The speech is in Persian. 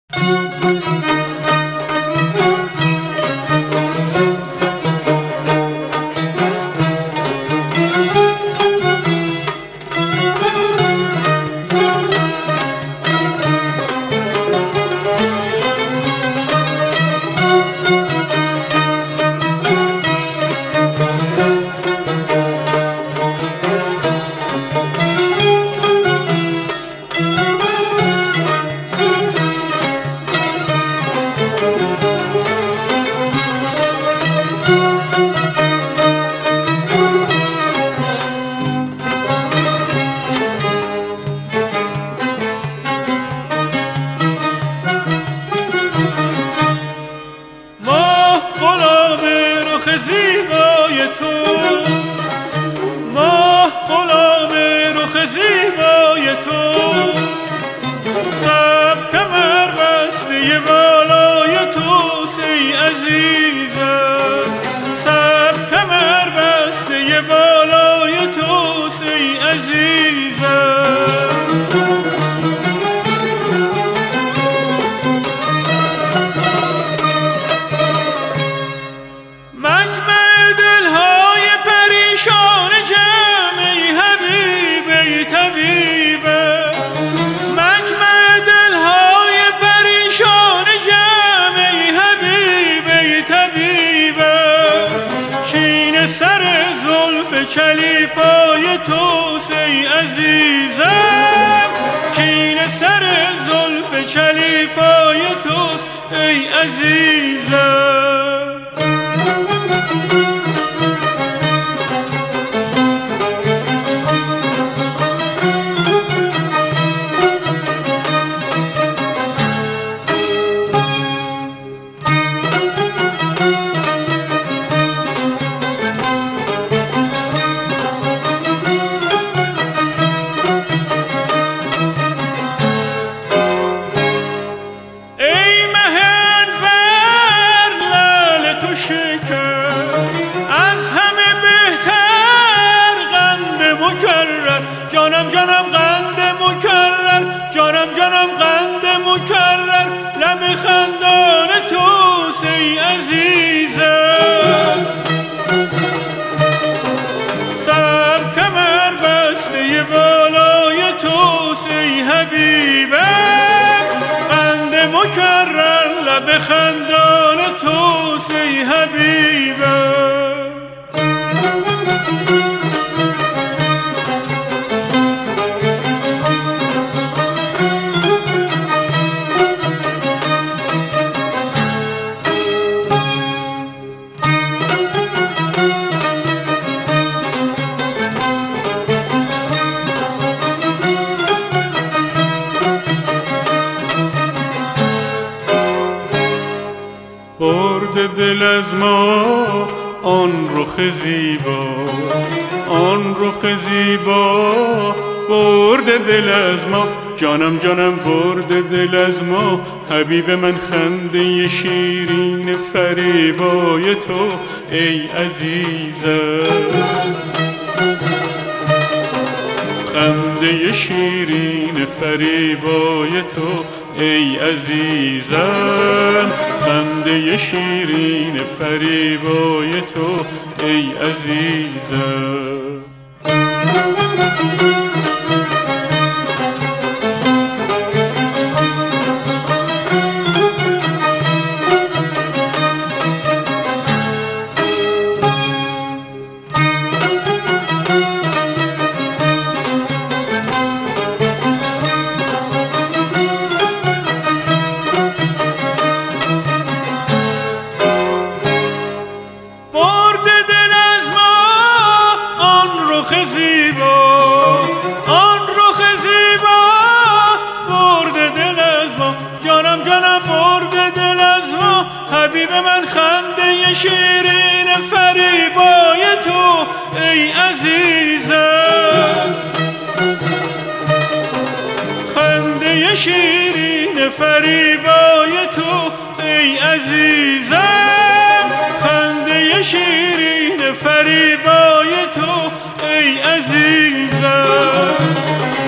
زیبای تو، ماه غلام رخ زیبای تو، سب کمر بسته بالای توست ای عزیزم، سب کمر بسته بالای توست ای عزیزم. مجمع دلهای پریشان جمع ای حبیب ای طبیبه، مجمع دلهای پریشان جمع ای حبیب ای طبیبه، چین سر زلف چلیپای توست ای عزیزم، چین سر زلف چلیپای توست ای عزیزم. از همه بهتر قند مکرر، جانم جانم قند مکرر، جانم جانم قند مکرر، لب خندان توست ای عزیزم، سر کمر بسته بالای توست ای حبیبم، قند مکرر، لب خندان توست ای حبیبم. برد دل از ما آن رخ زیبا، آن رخ زیبا، برد دل از ما، جانم جانم برد دل از ما، حبیب من خنده شیرین فریبای تو ای عزیزم، خنده شیرین فریبای تو ای عزیزم، خنده شیرین فریبای تو ای عزیزم. آن رخ زیبا، برد دل از ما، جانم جانم برد دل از ما، حبیب من خنده شیرین فریبای تو ای عزیزم، خنده شیرین فریبای تو ای عزیزم، خنده شیرین فریبای تو ای عزیزم.